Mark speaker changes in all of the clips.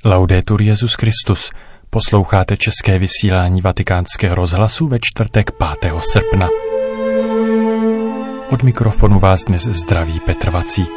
Speaker 1: Laudetur Jesus Christus. Posloucháte české vysílání Vatikánského rozhlasu ve čtvrtek 5. srpna. Od mikrofonu vás dnes zdraví Petr Vacík.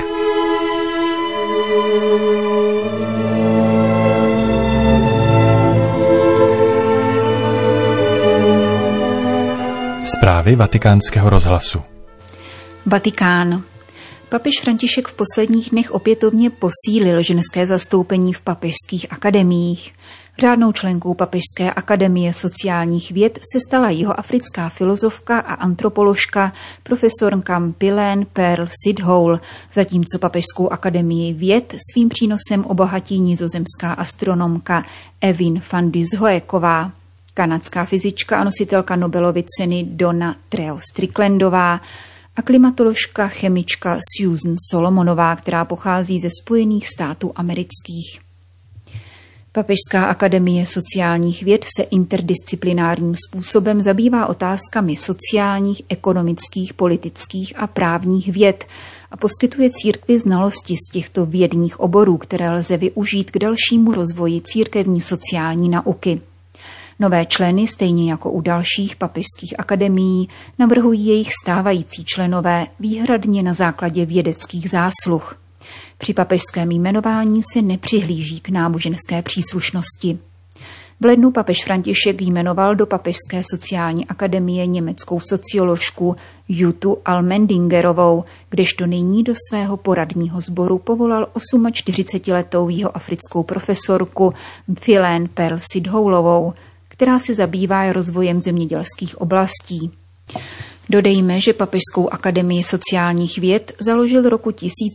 Speaker 1: Zprávy Vatikánského rozhlasu.
Speaker 2: Vatikán. Papež František v posledních dnech opětovně posílil ženské zastoupení v papežských akademiích. Řádnou členkou Papežské akademie sociálních věd se stala jihoafrická filozofka a antropoložka profesorka Philaine Pearl Sidhoul, zatímco Papežskou akademii věd svým přínosem obohatí nizozemská astronomka Evin van Dyshoeková, kanadská fyzička a nositelka Nobelovy ceny Donna Treho Stricklandová a klimatoložka chemička Susan Solomonová, která pochází ze Spojených států amerických. Papežská akademie sociálních věd se interdisciplinárním způsobem zabývá otázkami sociálních, ekonomických, politických a právních věd a poskytuje církvi znalosti z těchto vědních oborů, které lze využít k dalšímu rozvoji církevní sociální nauky. Nové členy, stejně jako u dalších papežských akademií, navrhují jejich stávající členové výhradně na základě vědeckých zásluh. Při papežském jmenování se nepřihlíží k náboženské příslušnosti. V lednu papež František jmenoval do Papežské sociální akademie německou socioložku Jutu Almendingerovou, kdežto nyní do svého poradního sboru povolal 48letou jihoafrickou profesorku Philaine Pearl Sidhoulovou, která se zabývá rozvojem zemědělských oblastí. Dodejme, že Papežskou akademii sociálních věd založil roku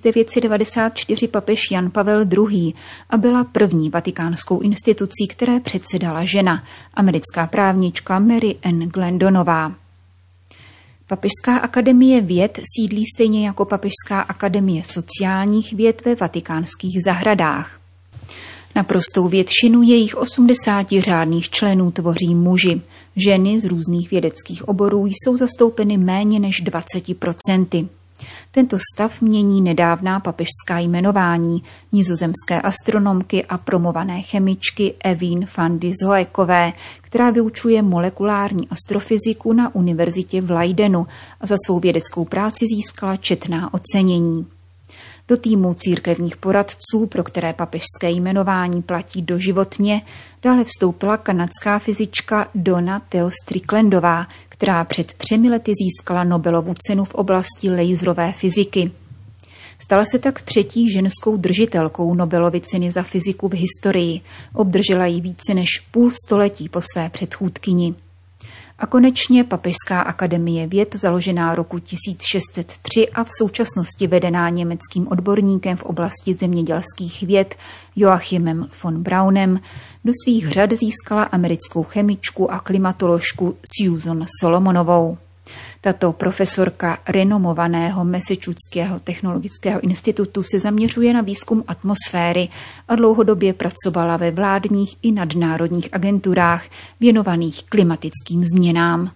Speaker 2: 1994 papež Jan Pavel II. A byla první vatikánskou institucí, které předsedala žena, americká právnička Mary Ann Glandonová. Papežská akademie věd sídlí stejně jako Papežská akademie sociálních věd ve vatikánských zahradách. Naprostou většinu jejich 80 řádných členů tvoří muži. Ženy z různých vědeckých oborů jsou zastoupeny méně než 20%. Tento stav mění nedávná papežská jmenování nizozemské astronomky a promované chemičky Evin van Dyshoekové, která vyučuje molekulární astrofyziku na univerzitě v Leidenu a za svou vědeckou práci získala četná ocenění. Do týmu církevních poradců, pro které papežské jmenování platí doživotně, dále vstoupila kanadská fyzička Donna Treho Stricklandová, která před 3 lety získala Nobelovu cenu v oblasti laserové fyziky. Stala se tak třetí ženskou držitelkou Nobelovy ceny za fyziku v historii. Obdržela ji více než půl století po své předchůdkyni. A konečně Papežská akademie věd, založená roku 1603 a v současnosti vedená německým odborníkem v oblasti zemědělských věd Joachimem von Braunem, do svých řad získala americkou chemičku a klimatoložku Susan Solomonovou. Tato profesorka renomovaného Massachusettského technologického institutu se zaměřuje na výzkum atmosféry a dlouhodobě pracovala ve vládních i nadnárodních agenturách věnovaných klimatickým změnám.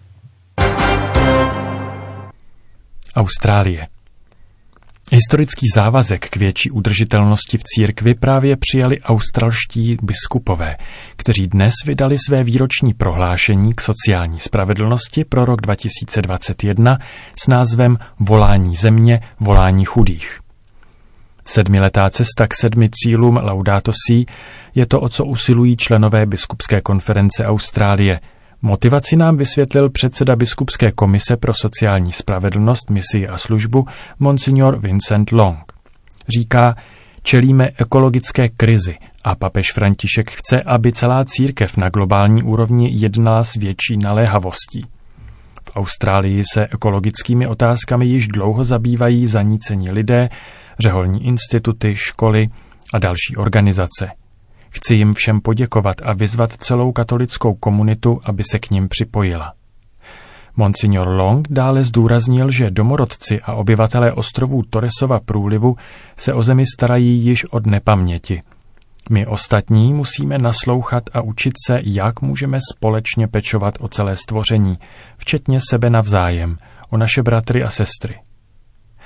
Speaker 1: Austrálie. Historický závazek k větší udržitelnosti v církvi právě přijali australští biskupové, kteří dnes vydali své výroční prohlášení k sociální spravedlnosti pro rok 2021 s názvem Volání země, volání chudých. 7letá cesta k 7 cílům Laudato Si je to, o co usilují členové biskupské konference Austrálie. Motivaci nám vysvětlil předseda biskupské komise pro sociální spravedlnost, misii a službu monsignor Vincent Long. Říká, čelíme ekologické krizi a papež František chce, aby celá církev na globální úrovni jednala s větší naléhavostí. V Austrálii se ekologickými otázkami již dlouho zabývají zanícení lidé, řeholní instituty, školy a další organizace. Chci jim všem poděkovat a vyzvat celou katolickou komunitu, aby se k nim připojila. Monsignor Long dále zdůraznil, že domorodci a obyvatelé ostrovů Torresova průlivu se o zemi starají již od nepaměti. My ostatní musíme naslouchat a učit se, jak můžeme společně pečovat o celé stvoření, včetně sebe navzájem, o naše bratry a sestry.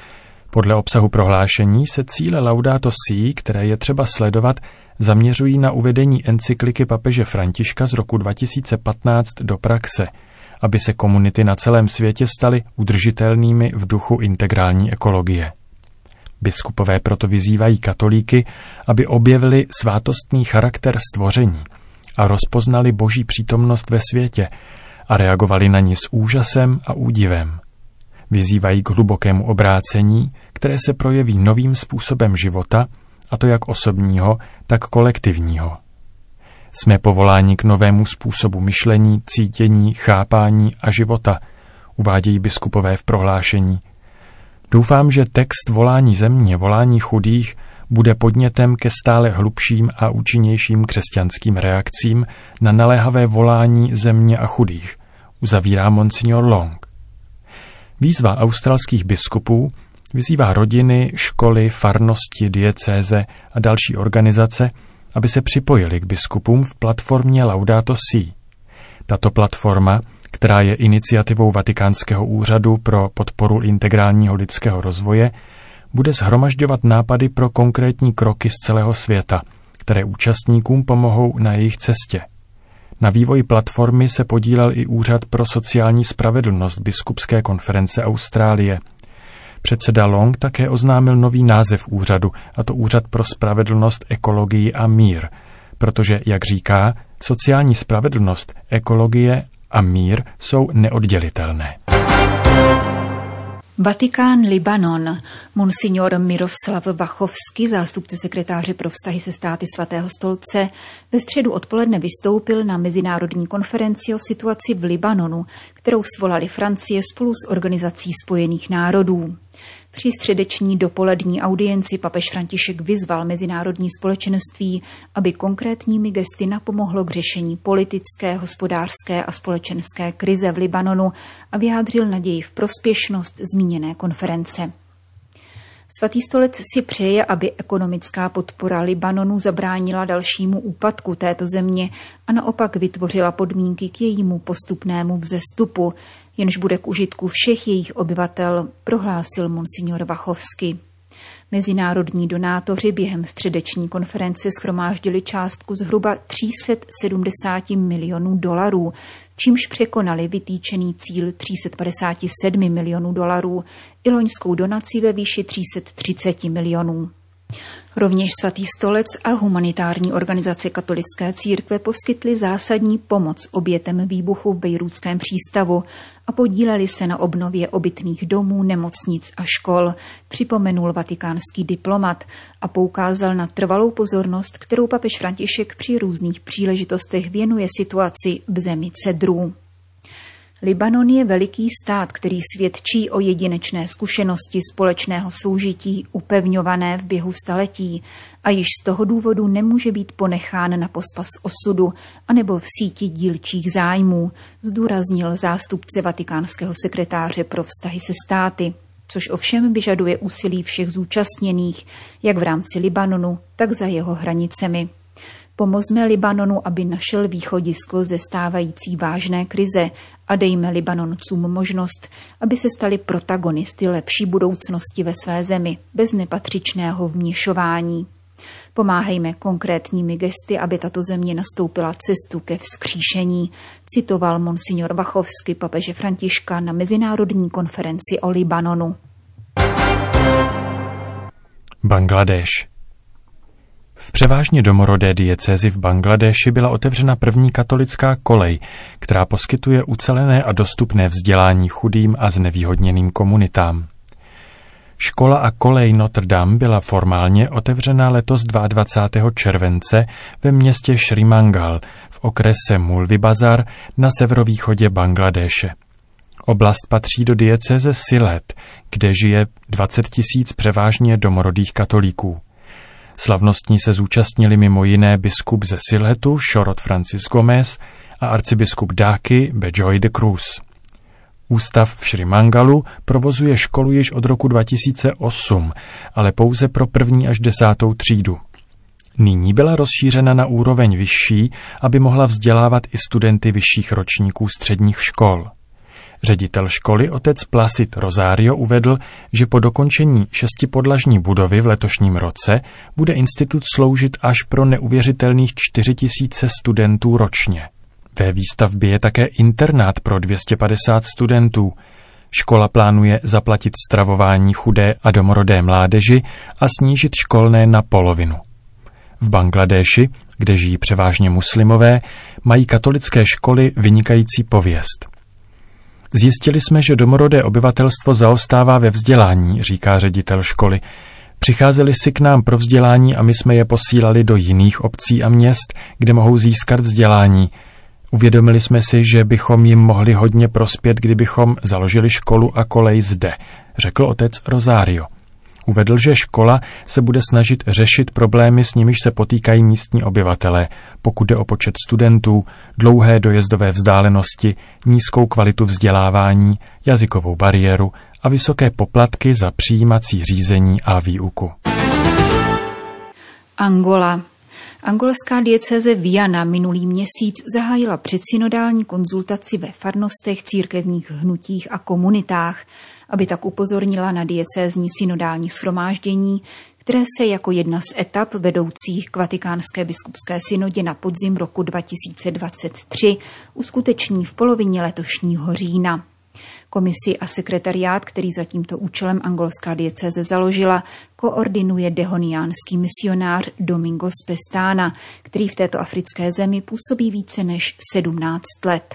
Speaker 1: Podle obsahu prohlášení se cíle Laudato Si, které je třeba sledovat, zaměřují na uvedení encykliky papeže Františka z roku 2015 do praxe, aby se komunity na celém světě staly udržitelnými v duchu integrální ekologie. Biskupové proto vyzývají katolíky, aby objevili svátostný charakter stvoření a rozpoznali Boží přítomnost ve světě a reagovali na ní s úžasem a údivem. Vyzývají k hlubokému obrácení, které se projeví novým způsobem života, a to jak osobního, tak kolektivního. Jsme povoláni k novému způsobu myšlení, cítění, chápání a života, uvádějí biskupové v prohlášení. Doufám, že text Volání země, volání chudých bude podnětem ke stále hlubším a účinnějším křesťanským reakcím na naléhavé volání země a chudých, uzavírá monsignor Long. Výzva australských biskupů vyzývá rodiny, školy, farnosti, diecéze a další organizace, aby se připojili k biskupům v platformě Laudato Si. Tato platforma, která je iniciativou Vatikánského úřadu pro podporu integrálního lidského rozvoje, bude shromažďovat nápady pro konkrétní kroky z celého světa, které účastníkům pomohou na jejich cestě. Na vývoji platformy se podílel i Úřad pro sociální spravedlnost Biskupské konference Austrálie. Předseda Long také oznámil nový název úřadu, a to Úřad pro spravedlnost, ekologii a mír, protože, jak říká, sociální spravedlnost, ekologie a mír jsou neoddělitelné.
Speaker 2: Vatikán, Libanon. Monsignor Miroslav Vachovský, zástupce sekretáře pro vztahy se státy Svatého stolce, ve středu odpoledne vystoupil na mezinárodní konferenci o situaci v Libanonu, kterou svolali Francie spolu s Organizací spojených národů. Při středeční dopolední audienci papež František vyzval mezinárodní společenství, aby konkrétními gesty napomohlo k řešení politické, hospodářské a společenské krize v Libanonu a vyjádřil naději v prospěšnost zmíněné konference. Svatý stolec si přeje, aby ekonomická podpora Libanonu zabránila dalšímu úpadku této země a naopak vytvořila podmínky k jejímu postupnému vzestupu, jenž bude k užitku všech jejich obyvatel, prohlásil monsignor Vachovský. Mezinárodní donátoři během středeční konference shromáždili částku zhruba $370 milionů, čímž překonali vytýčený cíl $357 milionů i loňskou donaci ve výši 330 milionů. Rovněž Svatý stolec a humanitární organizace katolické církve poskytly zásadní pomoc obětem výbuchu v bejrútském přístavu a podíleli se na obnově obytných domů, nemocnic a škol, připomenul vatikánský diplomat a poukázal na trvalou pozornost, kterou papež František při různých příležitostech věnuje situaci v zemi cedrů. Libanon je veliký stát, který svědčí o jedinečné zkušenosti společného soužití upevňované v běhu staletí a již z toho důvodu nemůže být ponechán na pospas osudu anebo v síti dílčích zájmů, zdůraznil zástupce vatikánského sekretáře pro vztahy se státy, což ovšem vyžaduje úsilí všech zúčastněných, jak v rámci Libanonu, tak za jeho hranicemi. Pomozme Libanonu, aby našel východisko ze stávající vážné krize a dejme Libanoncům možnost, aby se stali protagonisty lepší budoucnosti ve své zemi, bez nepatřičného vměšování. Pomáhejme konkrétními gesty, aby tato země nastoupila cestu ke vzkříšení, citoval monsignor Vachovský papeže Františka na mezinárodní konferenci o Libanonu.
Speaker 1: Bangladéš. V převážně domorodé diecézi v Bangladéši byla otevřena první katolická kolej, která poskytuje ucelené a dostupné vzdělání chudým a znevýhodněným komunitám. Škola a kolej Notre Dame byla formálně otevřena letos 22. července ve městě Sri Mangal v okrese Mulvibazar na severovýchodě Bangladéše. Oblast patří do diecéze Sylhet, kde žije 20 000 převážně domorodých katolíků. Slavnostní se zúčastnili mimo jiné biskup ze Sylhetu Shorot Francis Gomez a arcibiskup Dhaki Bejoy de Cruz. Ústav v Sri Mangalu provozuje školu již od roku 2008, ale pouze pro 1. až 10. třídu. Nyní byla rozšířena na úroveň vyšší, aby mohla vzdělávat i studenty vyšších ročníků středních škol. Ředitel školy otec Placid Rosario uvedl, že po dokončení 6podlažní budovy v letošním roce bude institut sloužit až pro neuvěřitelných 4000 studentů ročně. Ve výstavbě je také internát pro 250 studentů. Škola plánuje zaplatit stravování chudé a domorodé mládeži a snížit školné na polovinu. V Bangladéši, kde žijí převážně muslimové, mají katolické školy vynikající pověst. Zjistili jsme, že domorodé obyvatelstvo zaostává ve vzdělání, říká ředitel školy. Přicházeli si k nám pro vzdělání a my jsme je posílali do jiných obcí a měst, kde mohou získat vzdělání. Uvědomili jsme si, že bychom jim mohli hodně prospět, kdybychom založili školu a kolej zde, řekl otec Rosario. Uvedl, že škola se bude snažit řešit problémy, s nimiž se potýkají místní obyvatelé, pokud jde o počet studentů, dlouhé dojezdové vzdálenosti, nízkou kvalitu vzdělávání, jazykovou bariéru a vysoké poplatky za přijímací řízení a výuku.
Speaker 2: Angola. Angolská diecéze Viana minulý měsíc zahájila předsynodální konzultaci ve farnostech, církevních hnutích a komunitách, aby tak upozornila na diecézní synodální shromáždění, které se jako jedna z etap vedoucích k Vatikánské biskupské synodě na podzim roku 2023 uskuteční v polovině letošního října. Komisi a sekretariát, který za tímto účelem angolská diecéze založila, koordinuje dehoniánský misionář Domingos Pestana, který v této africké zemi působí více než 17 let.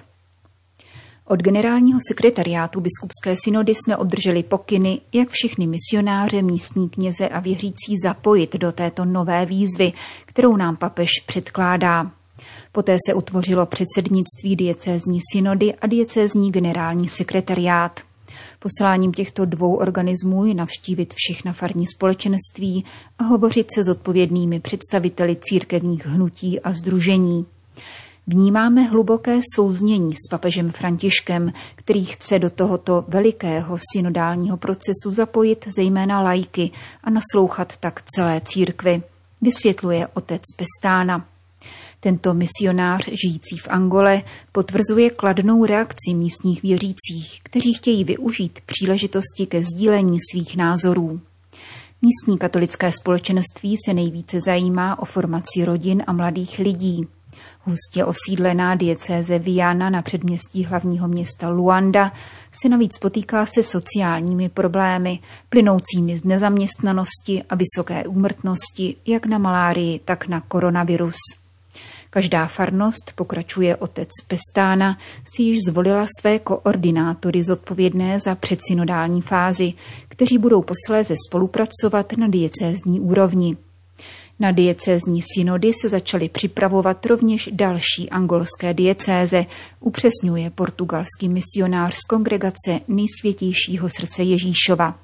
Speaker 2: Od generálního sekretariátu biskupské synody jsme obdrželi pokyny, jak všechny misionáře, místní kněze a věřící zapojit do této nové výzvy, kterou nám papež předkládá. Poté se utvořilo předsednictví diecézní synody a diecézní generální sekretariát. Posláním těchto dvou organismů je navštívit všechna farní společenství a hovořit se zodpovědnými představiteli církevních hnutí a sdružení. Vnímáme hluboké souznění s papežem Františkem, který chce do tohoto velikého synodálního procesu zapojit zejména laiky a naslouchat tak celé církvi, vysvětluje otec Pestana. Tento misionář žijící v Angole potvrzuje kladnou reakci místních věřících, kteří chtějí využít příležitosti ke sdílení svých názorů. Místní katolické společenství se nejvíce zajímá o formaci rodin a mladých lidí. Hustě osídlená diecéze Viana na předměstí hlavního města Luanda se navíc potýká se sociálními problémy, plynoucími z nezaměstnanosti a vysoké úmrtnosti jak na malárii, tak na koronavirus. Každá farnost, pokračuje otec Pestana, si již zvolila své koordinátory zodpovědné za předsynodální fázi, kteří budou posléze spolupracovat na diecézní úrovni. Na diecézní synody se začaly připravovat rovněž další angolské diecéze, upřesňuje portugalský misionář z kongregace Nejsvětějšího srdce Ježíšova.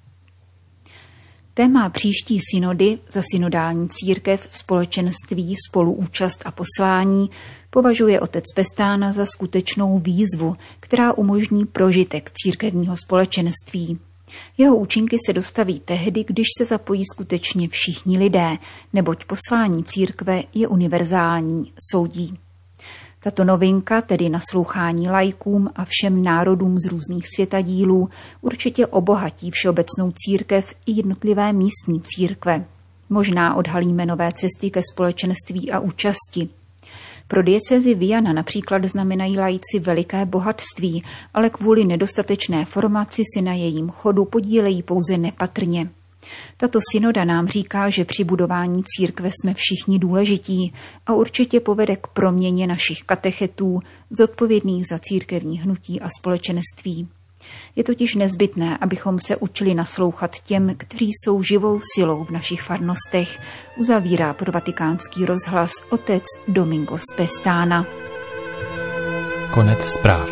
Speaker 2: Téma příští synody za synodální církev, společenství, spoluúčast a poslání považuje otec Pestana za skutečnou výzvu, která umožní prožitek církevního společenství. Jeho účinky se dostaví tehdy, když se zapojí skutečně všichni lidé, neboť poslání církve je univerzální, soudí. Tato novinka, tedy naslouchání laikům a všem národům z různých světadílů, určitě obohatí všeobecnou církev i jednotlivé místní církve. Možná odhalíme nové cesty ke společenství a účasti. Pro diecézi Viana například znamenají laici veliké bohatství, ale kvůli nedostatečné formaci si na jejím chodu podílejí pouze nepatrně. Tato synoda nám říká, že při budování církve jsme všichni důležití a určitě povede k proměně našich katechetů, zodpovědných za církevní hnutí a společenství. Je totiž nezbytné, abychom se učili naslouchat těm, kteří jsou živou silou v našich farnostech, uzavírá pro Vatikánský rozhlas otec Domingos Pestana.
Speaker 1: Konec zpráv.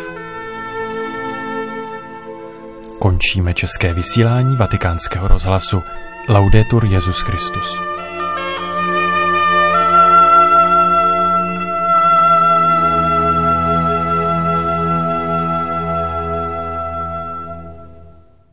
Speaker 1: Končíme české vysílání Vatikánského rozhlasu. Laudetur Jesus Christus.